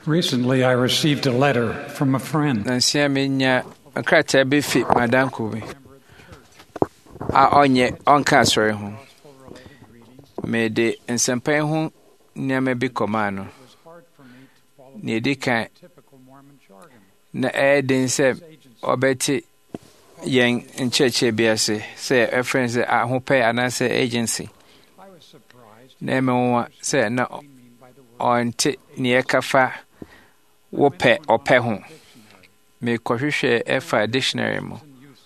Recently, I received a letter from a friend. Nansia menya akrata be fit madanko bi. Onye onka asori ho. Me de nsempan ho nyame bi komano. Ne di kan na edin se obeti yen ncheche biase say a friend say ahope anase agency. Na me won say na onte ne kafa wope ope ho. Me kohwehwe efa dictionary mo.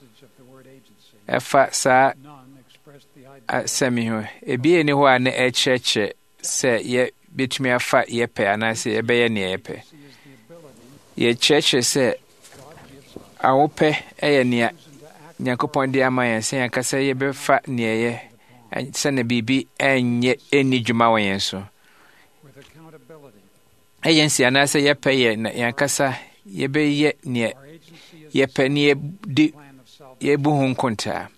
Efa sa asemi ho. Ebi eni ho ana echeche se ye betumi afa ye pe anase ebeye ne ye pe. Ye cheche se awope eye ne Nyankopon di amayen se yankasa ye befa ne ye se na bibi enye eni dwuma wen so. Agency anase ye pe ye yankasa ye be ye ne ye pe ne di ye bu hu nkonta.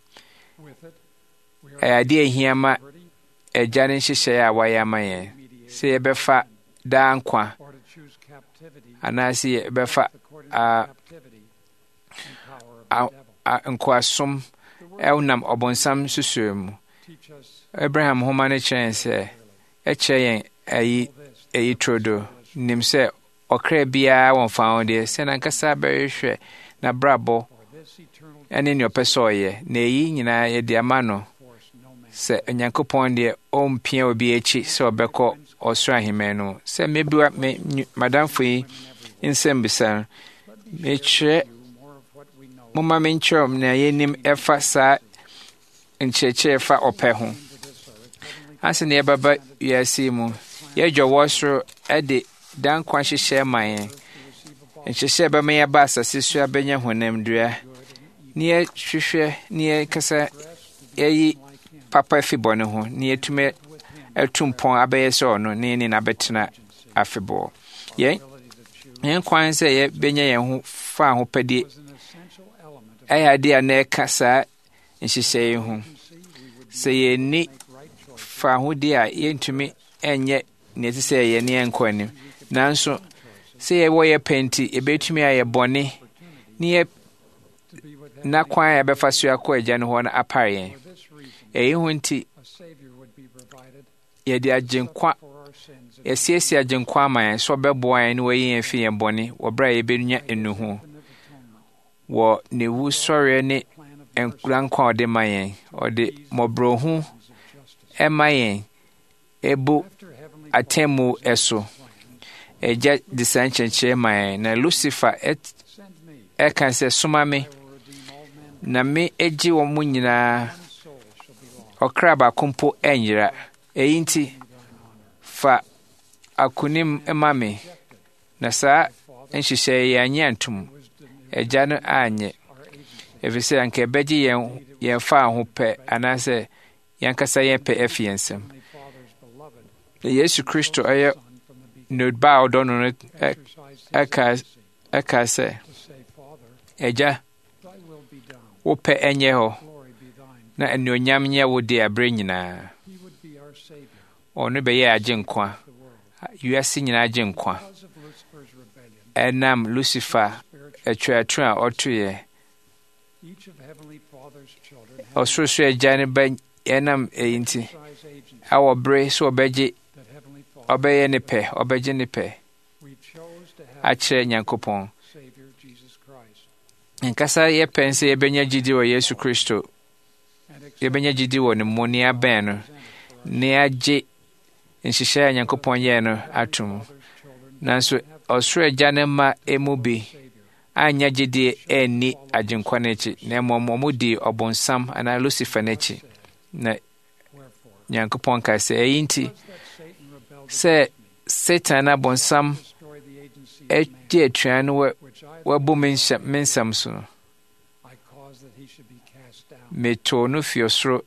Ade ehiama ejane nhyehyɛ a wayɛ amayen se ye befa da nkwa anase ye befa nkwasom elnam obonsam susuemu. Abraham homa ne kyerɛ sɛ ɛkyerɛ yɛn ayi trodo nim sɛ ɔkra biara wɔn fa de sɛ nankasa bɛhwehwɛ na brabɔ ɛne ne ɔpɛ sɛ ɔyɛ na eyi nyinaa yɛde ama no sɛ Nyankopɔn deɛ ɔmpia obi akyi sɛ ɔbɛkɔ ɔsoro ahemman no sɛ mebiwa madamfo yi nsɛm bisa mekyerɛ moma menkyerɛm na yɛnim ɛfa saa nkyerɛkyerɛ fa ɔpɛ ho. Ase ne yɛbaba wiase mu yɛdwa wɔ soro ɛde dankwa hyehyɛ ma yɛn nhyehyɛ bɛma yɛba asase so abɛnya honam dua ne yɛhwehwɛ ne yɛkasa yɛyi papa fi bɔne ho ne yɛtumi atumpɔn abɛyɛ sɛ ɔno ne ne nabɛtena afebɔɔ yɛn kwan sɛ yɛbɛnya yɛn ho fa ho pɛdeɛ ɛyɛ ade a na ɛka saa nhyehyɛ yi ho sɛ yɛnni fa ho deɛ a yɛntumi ɛnyɛ ne ɛte sɛ yɛ ne yɛnkɔ anim nanso sɛ yɛwɔ yɛ pɛnti yɛbɛtumi ayɛ bɔne ne na kwan a yɛbɛfa so akɔ agya no hɔ no apare yɛn. Ɛyi ho nti yɛde agyenkwa yɛsiesie agyenkwa ama yɛn sɛ ɔbɛboa yɛn ne wɔyi yɛn fi yɛn bɔne wɔ berɛ a yɛbɛnya ɛnu ho wɔ ne wusɔreɛ ne nkura nkwa ɔde ma yɛn ɔde mmɔborɔhu ɛma yɛn ebu atemu ɛso ɛgya de saa nkyɛnkyerɛ ma yɛn na Lucifer ɛka sɛ soma me na me egye wɔn mu nyinaa ɔkra baako mpo ɛnyera. Ɛyi nti fa akonim ɛma me na saa nhyehyɛ yɛn anyɛ antom ɛgya no anyɛ ɛfiri sɛ anka ɛbɛgye yɛn fa ho pɛ anaasɛ yɛnkasa yɛn pɛ afi yɛn nsam. Yesu Kristo ɛyɛ nodba a ɔdɔ no ɛka sɛ ɛgya wopɛ ɛnyɛ hɔ na anuonyam nyɛ wo de aberɛ nyinaa. Ɔno bɛyɛ agye nkwa wiase nyinaa agye nkwa ɛnam Lucifer atwatwe a ɔtoyɛ ɔsorosoro agya no ɛnam ɛyi nti awɔ bere sɛ ɔbɛyɛ ne pɛ ɔbɛgye ne pɛ akyerɛ Nyankopɔn. Nkasa yɛpɛ sɛ yɛbɛnya gyidi wɔ Yesu Kristo yɛbɛnya gyidi wɔ ne mu ne abɛn no ne agye nhyehyɛ a Nyankopɔn yɛɛ no atom nanso ɔsoro agya no ma emu bi anya gyidi ɛnni agyenkwa no akyi na mmom ɔmo di ɔbonsam anaa Lucifer no akyi na Nyankopɔn ka sɛ ɛyi nti sɛ Satan na bonsam agye atua no wabu me nsɛm so no metoo no fi ɔsoro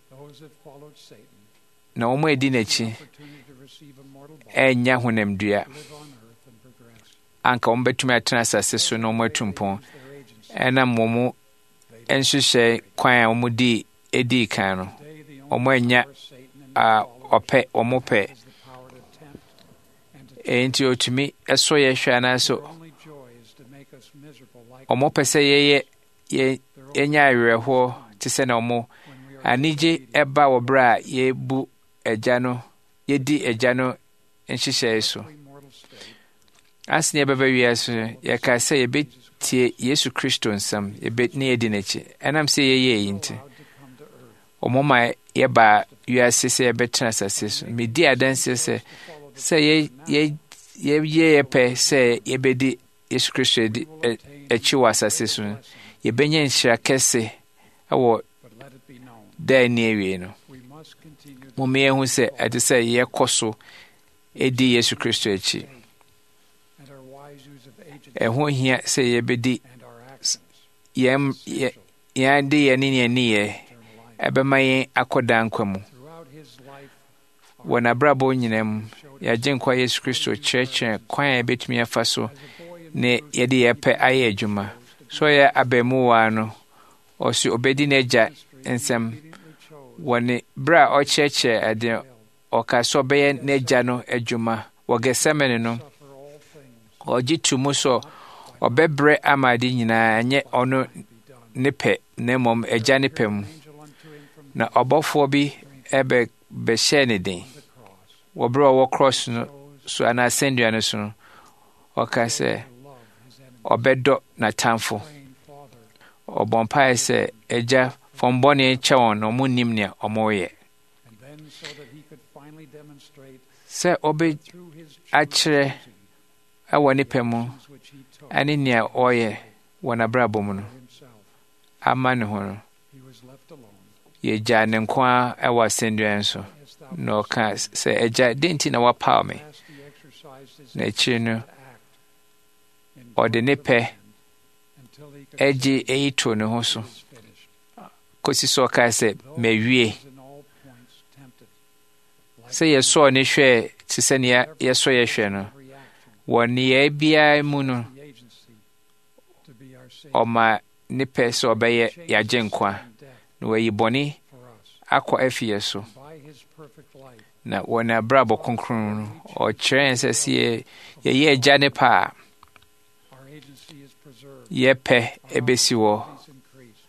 na wɔn a edi n'akyi ɛnya honamdua anka wɔn bɛtumi atena asase so na wɔn atu mpɔn ɛnam wɔn nhyehyɛ kwan a wɔn edi kan no wɔn anya ɔpɛ wɔn pɛ enti otumi eso ye hwe anaso Their only joy is to make us miserable like omo pese ye enya awerɛhoɔ te sɛ na ɔmo anigye ɛba wɔ berɛ a yɛbu agya no yɛdi agya no nhyehyɛe so. mortal state. Asene yɛbɛba wiase no yɛka sɛ yɛbɛtie Yesu Kristo nsɛm ne yɛdi n'akyi ɛnam sɛ yɛyɛ eyi nti Allowed to come to earth. ɔmo ma yɛba wiase sɛ yɛbɛtena asase so. Medi adanseɛ sɛ yɛyɛ yɛpɛ sɛ yɛbɛdi Yesu Kristo akyi wɔ asase so no yɛbɛnya nhyira kɛse ɛwɔ But let it be known, da ani awie no. we must continue to Mommɛ yɛhu sɛ ɛte sɛ yɛkɔ so ɛdi Yesu Kristo akyi. and our wise use of agency Ɛho hia sɛ yɛbɛdi and our actions. yɛn ade yɛn ne yɛn nneyɛe Eternal life. ɛbɛma yɛn akɔ daa nkwa mu. Throughout his life, Wɔ n'abrabɔ nyinaa mu yɛagye nkwa Yesu Kristo kyerɛkyerɛ kwan a yɛbɛtumi afa so as a boy in ne yɛde yɛpɛ ayɛ adwuma. So ɔyɛ abaamuwaa no ɔso obɛdi n'agya nsɛm obediently chose wɔ ne berɛ a ɔkyerɛkyerɛ ade ɔka sɛ ɔbɛyɛ n'agya no adwuma wɔ Getsemane no. to suffer all things Ɔgye to mu sɛ ɔbɛbrɛ ama ade nyinaa ɛnyɛ ɔno be done. ne pɛ na mmom agya ne pɛ mu. Angel unto him from Na ɔbɔfoɔ bi bɛhyɛɛ ne den the cross. wɔ berɛ a ɔwɔ cross no so anaa asɛnnua no so no ɔka sɛ To love his enemy. ɔbɛdɔ n'atamfo. Praying, Father, Ɔbɔ mpaeɛ sɛ agya fam bɔne kyɛ wɔn na ɔmo nnim nea ɔmoyɛ. and then so that he could finally demonstrate Sɛ through his ɔbɛakyerɛ ɛwɔ ne pɛ mu actions which he took ɛne nea ɔyɛ wɔ n'abrabɔ mu no for himself. ama ne ho no He was left alone. yɛgyaa ne nko a ɛwɔ asɛnnua no so. As thou Na ɔka sɛ agya dɛn nti na wapaw me. hast he exercised his Na akyiri no to act in ɔde ne joy pɛ until he could agye ɛyi to ne ho so he was finished. kɔsi sɛ ɔkae sɛ Though mawie. he was in all points tempted, like Sɛ yɛsɔɔ ne hwɛ te sɛ nea yɛsɔ yɛ hwɛ no every action, wɔ nneyɛe biara mu no the agency to be our Savior, ɔma ne pɛ sɛ ɔbɛyɛ yɛagye nkwa and death na wayi bɔne for us. akɔ afi yɛ so. By his perfect life, Na wɔ n'abrabɔ kronkron no ɔkyerɛ yɛn sɛ sɛ yɛyɛ agya ne pɛ a our agency is preserved. yɛpɛ ɛbɛsi wɔ. Peace increased.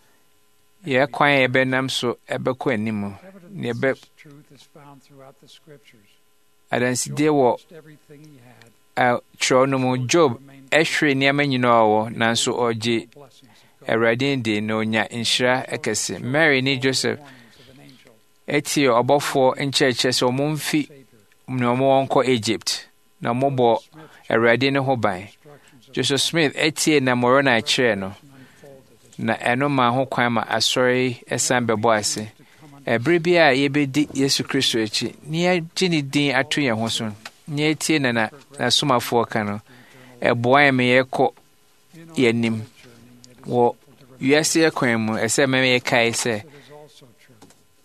Yɛ kwan a yɛbɛnam so ɛbɛkɔ anim na Evidence yɛbɛ this truth is found throughout the scriptures. adansidie Job wɔ lost everything he had, twerɛw no mu. Job ɛhwere nneɛma nyinaa a ɔwɔ nanso ɔgye blessings of God. Awurade de na onya nhyira ɛkɛse. Mary ne Joseph Warnings of an angel, ɛtie ɔbɔfoɔ nkyerɛkyerɛ sɛ ɔmo mfi Savior, na ɔmo wɔnkɔ Egypt na ɔmo bɔ Smith, Awurade ne ho ban. instructions of Joseph Smith ɛtie na Moroni kyerɛɛ no unfolded as na ɛno maa ho kwan ma asɔre ɛsan bɛbɔ ase. to come under Ɛbere bi a yɛbɛdi Yesu Kristo akyi na yɛgye ne din ato yɛn ho so na yɛtie na n'asomafoɔ ka no ɛboa yɛn ma yɛkɔ in our yɛnim. journey. It is Wɔ helpful to remember wiase ɛkwan mu ɛsɛ ma yɛkae sɛ it is also true.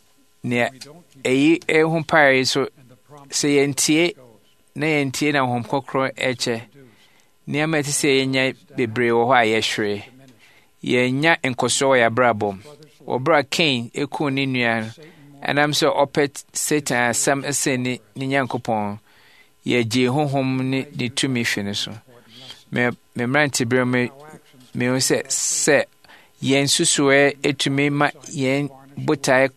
nea We don't keep ɛyi ɛho pae so and the promise sɛ yɛntie goes na yɛntie na Honhom Kronkron ɛkyɛ reduced, nneɛma ɛte sɛ yɛnya bebree wɔ hɔ a yɛhwere. diminished. Yɛnya nkɔsoɔ wɔ yɛabrabɔ mu. Brothers, Wɔ berɛ a Cain ɛkuu ne nua no Satan more ɛnam sɛ ɔpɛ Satan asɛm ɛsɛn ne Nyankopɔn yɛgyee honhom ne ne tumi fi ne so. important lesson. Me mmeranteberɛ mu Our actions mehu sɛ yɛn susuɛ ɛtumi ma yɛn botae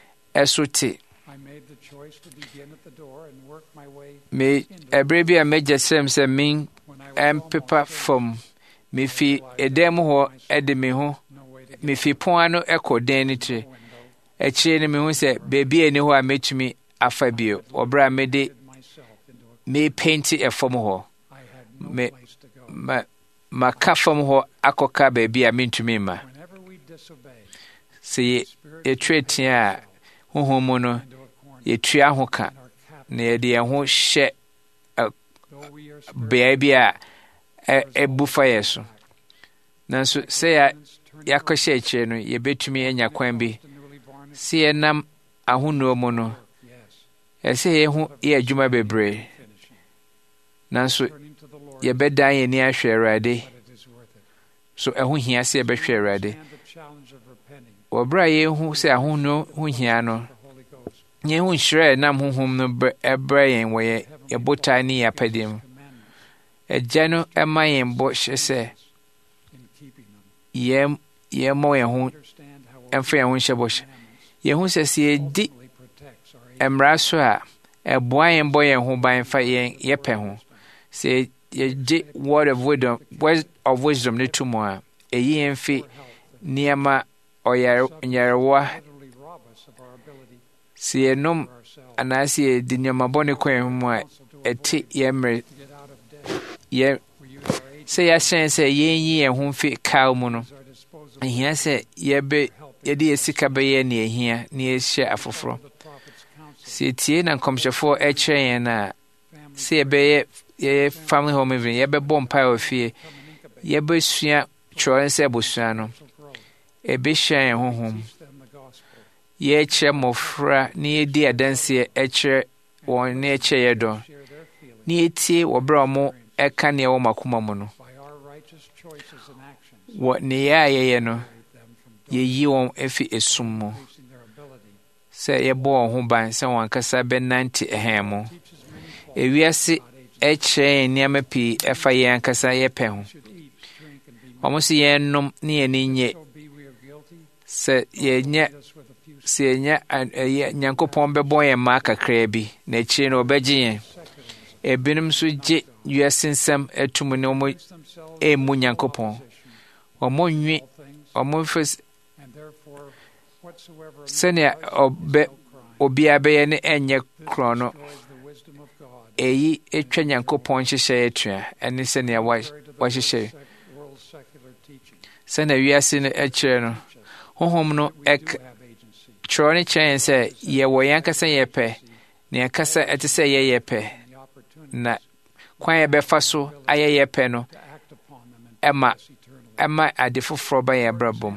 ɛso te. I made the choice to begin at the door and work my way Ɛberɛ bi a mɛgya sɛm sɛ when I was ɛmpepa almost fam mefi ɛdan mu hɔ ɛde me ho no way to get mefi pon ano ɛkɔ dan no tiri. window. Akyire no mehu sɛ baabi a ɛni hɔ a mɛtumi afa bio wɔ berɛ a mede Did myself into a mepenti ɛfam hɔ. I had no Me- place to go. Maka fam hɔ akɔka baabi a mentumi ma. Whenever we disobey, Sɛ Spirit yɛtwerɛ tea a honhom mu no into a corner yɛtua ho ka and are captive, na yɛde yɛn ho hyɛ though we are beae bi a ɛbu fa yɛ so. Nanso sɛ yɛakɔhyɛ akyire no yɛbɛtumi anya kwan bi sɛ yɛnam ahonuo mu no Yes, ɛsɛ yɛho yɛ adwuma bebree finishing. nanso Turning to the Lord, yɛbɛdan yɛn ani ahwɛ Awurade but it is worth it. so ɛho hia sɛ yɛbɛhwɛ Awurade. Understand the challenge of repenting, Wɔ berɛ a yɛhu sɛ ahonuo ho hia no the Holy Ghost, yɛhu nhyira a ɛnam honhom no ɛbrɛ yɛn wɔ botae ne yapadim. Agya no ɛma yɛn bɔ hyɛ sɛ yɛmmɔ yɛn ho ɛmfa yɛn ho nhyɛ bɔhyɛ. Yɛn ho sɛ sɛ yɛdi mmara so a ɛboa yɛn bɔ yɛn ho ban fa yɛn yɛpɛ ho. Sɛ yɛgye word of wisdom ne to mu a ɛyi yɛn fi nneɛma ɔyarewa. Sɛ yɛnom anaasɛ yɛdi nneɛma bɔne kɔ yɛn ho mu a ɛte yɛn mmerɛ sɛ yɛahyɛn sɛ yɛnyi yɛn ho mfi kaw mu no, ɛhia sɛ yɛde yɛ sika bɛyɛ ne ɛhia na yɛhyɛ afoforɔ. Sɛ yɛtie na nkɔmhyɛfoɔ ɛkyerɛ yɛn a sɛ yɛyɛ family home event, yɛbɛbɔ mpae wɔ fie, yɛbɛsua kyerɛ sɛ abusua no ɛbɛhyia yɛn honhom. Yɛkyerɛ mmɔfra na yɛdi adanseɛ ɛkyerɛ wɔn na yɛkyerɛ yɛ dɔ na yɛtie wɔ berɛ a ɔmo ɛka nea ɛwɔ makoma mu no. Wɔ ne yɛ a yɛyɛ no, yɛyi wɔn afi esum mu sɛ yɛbɔ wɔn ho ban sɛ wɔn ankasa bɛnante ɛhan mu. Ewiase ɛkyerɛ yɛn nneɛma pii ɛfa yɛn ankasa yɛpɛ ho. Wɔn sɛ yɛnnom ne yɛn ani nye. Sɛ yɛnya Nyankopɔn bɛbɔ yɛn mmaa kakraa bi na akyire no ɔbɛgye yɛn. Ebinom nso gye wiase nsɛm atum ne wɔn ɛmmu Nyankopɔn. Wɔn nwe wɔn fɛ sɛnea obiara bɛyɛ ne ɛnyɛ korɔ no. Eyi atwa Nyankopɔn nhyehyɛeɛ atua ɛne sɛnea wahyehyɛ. Sɛnea wiase no ɛkyerɛ no, honhom no kyerɛ ne kyerɛ yɛn sɛ yɛwɔ yɛn ankasa yɛpɛ na yɛn ankasa ɛte sɛ yɛpɛ, na kwan yɛbɛfa so ayɛ yɛpɛ no ɛma ade foforɔ ba yɛn abrabɔ mu.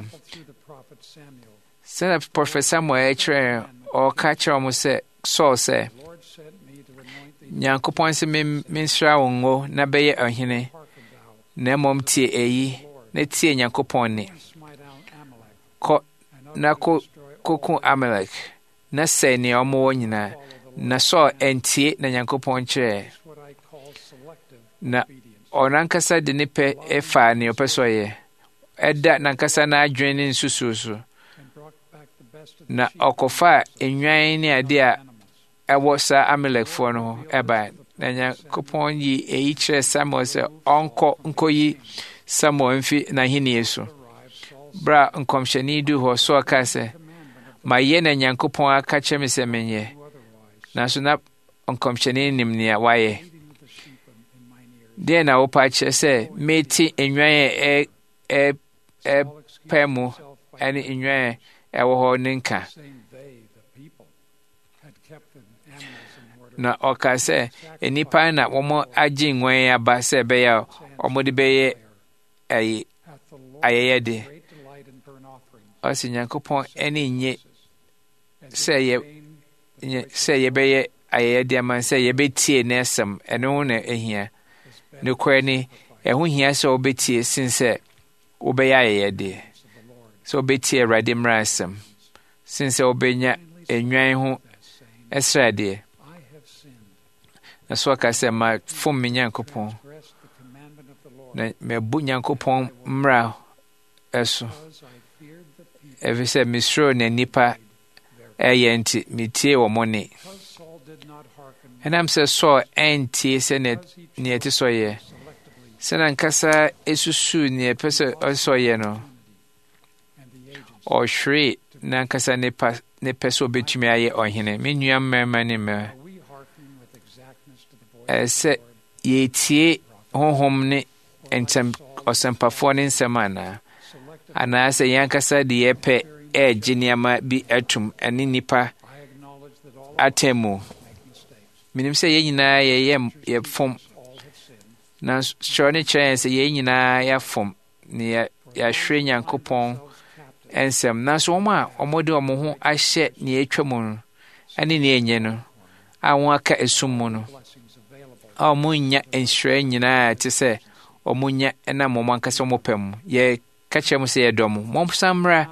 Sɛnea Prophet Samuel ɛkyerɛ yɛn, ɔka kyerɛ wɔn sɛ Saul sɛ Nyankopɔn sɛ mensra wo ngo na bɛyɛ ɔhene, na mmom tie eyi na tie Nyankopɔn ne. Kɔ na koko Amalek na sɛ nea ɔmowɔ nyinaa. Na Saul ɛntie na Nyankopɔn kyerɛ, na ɔnankasa de ne pɛ ɛfaa nea ɔpɛ sɛ ɔyɛ, ɛda nankasa n'adwene ne nsusuo so, na ɔkɔfaa nnwan ne ade a ɛwɔ saa Amalekfoɔ no ho ɛbaa. Na Nyankopɔn yi eyi kyerɛ Samuel sɛ nkɔyi Samuel mfi n'ahenni so. Bra nkɔmhyɛni du hɔ, Saul kaa sɛ mayɛ na Nyankopɔn aka kyerɛ me sɛ menyɛ, nanso na nkɔmhyɛni nim nea wayɛ. Deɛ na wopɛ akyerɛ sɛ meti nnwan a ɛpɛ mu ɛne nnwan a ɛwɔ hɔ ne nka. Na ɔka sɛ nnipa na wɔn agye nnwan aba sɛ ɛbɛyɛ a wɔde bɛyɛ ayɛyɛde. Ɔsɛ Nyankopɔn ɛne nye sɛ yɛbɛyɛ ayɛyɛde ama sɛ yɛbɛtie n'asɛm, ɛno ho na ɛhia. Nokorɛ ni ɛho hia sɛ wobɛtie sen sɛ wobɛyɛ ayɛyɛde. Sɛ wobɛtie Awurade mmara asɛm sen sɛ wobɛnya nnwan ho ɛsradeɛ. Na so aka sɛ mafom me Nyankopɔn na mabu Nyankopɔn mmara ɛso, ɛfiri sɛ mesuro na nnipa ɛyɛ nti metie wɔ mo ne. Ɛnam sɛ Saul ɛntie sɛ nea ɛte sɛ ɔyɛ, sɛ nankasa ɛsusuu nea ɛpɛ sɛ ɔsɛ ɔyɛ no, ɔhweree nankasa ne pɛ sɛ ɔbɛtumi ayɛ ɔhene. Me nua mmarima ne mmaa, sɛ yɛtie honhom ne ɔsɛmpafoɔ ne nsɛm anaasɛ yɛn ankasa de yɛpɛ ɛregye nneɛma bi atum ɛne nnipa atemmu. Menim sɛ yɛn nyinaa yɛfom, na kyerɛ ne kyerɛ yɛn sɛ yɛn nyinaa yɛafom na yɛahwere Nyankopɔn nsɛm. Nanso wɔn a wɔde wɔn ho ahyɛ nea ɛtwa mu no ɛne nea ɛnyɛ no a wɔn aka esum mu no, a wɔn nya nhyira nyinaa te sɛ wɔn nya ɛnam wɔn ankasa wɔn pɛ mu. Yɛka kyerɛ mu sɛ yɛdɔ mo, momsan mmra,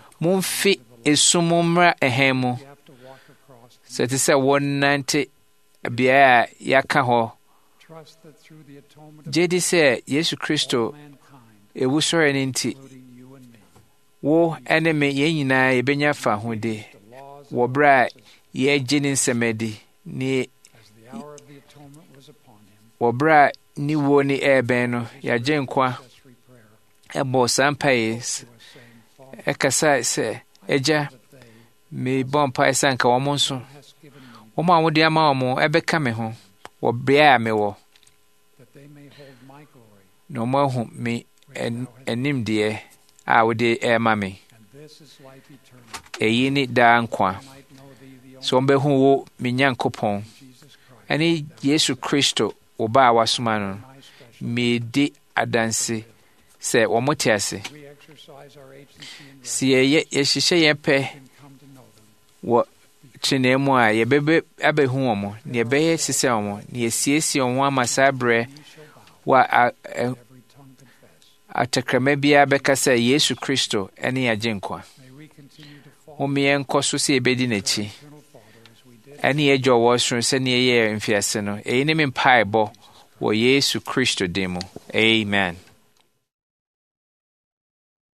momfi esum mu mmra ɛhan mu. Sɛ te sɛ wɔnante bea a yɛaka hɔ Trust that through the atonement of gye di sɛ Yesu Kristo mankind, ewusɔre no nti including you and me, wo ne me yɛn nyinaa yɛbɛnya fahodie the laws wɔ of berɛ a Moses, yɛagye ne nsɛm adi ne as the hour of the atonement was upon him, wɔ berɛ a ne wuo ne ɛɛbɛn no yɛagye nkwa necessary prayer ɛbɔɔ saa mpaeɛ to us, saying, Father, ɛkasa sɛ agya that they mebɔ mpaeɛ sɛ anka wɔn nso hast given me, wɔn a wode ama wɔn ɛbɛka me ho wɔ bea a mewɔ that they may hold my glory, na wɔn ahu me animdeɛ a wode ɛrema me and this is life eternal, ɛyi ne daa nkwa I might know thee, the only sɛ wɔbɛhu wo me Nyankopɔn Jesus Christ, ɛne Yesu Kristo wo ba a wasoma no my special. medi adanse sɛ wɔn te ase We exercise our agency and right sɛ yɛhyehyɛ yɛn pɛ and come to know them. wɔ tenee mu a yɛbɛbɛ abɛhu wɔn na yɛbɛyɛ sisɛ wɔn na yɛsiesie wɔn ama saa berɛ Knee shall bow, wɔ every tongue confess. atɛkrɛma biara bɛka sɛ Yesu Kristo ne yɛagye nkwa May we continue to fall wɔn yɛnkɔ so sɛ yɛbɛdi n'akyi eternal Father as we did ɛne yɛgye ɔwɔ soro sɛnea yɛyɛ mfiase no ɛyi ne me mpaebɔ wɔ Yesu Kristo din mu amen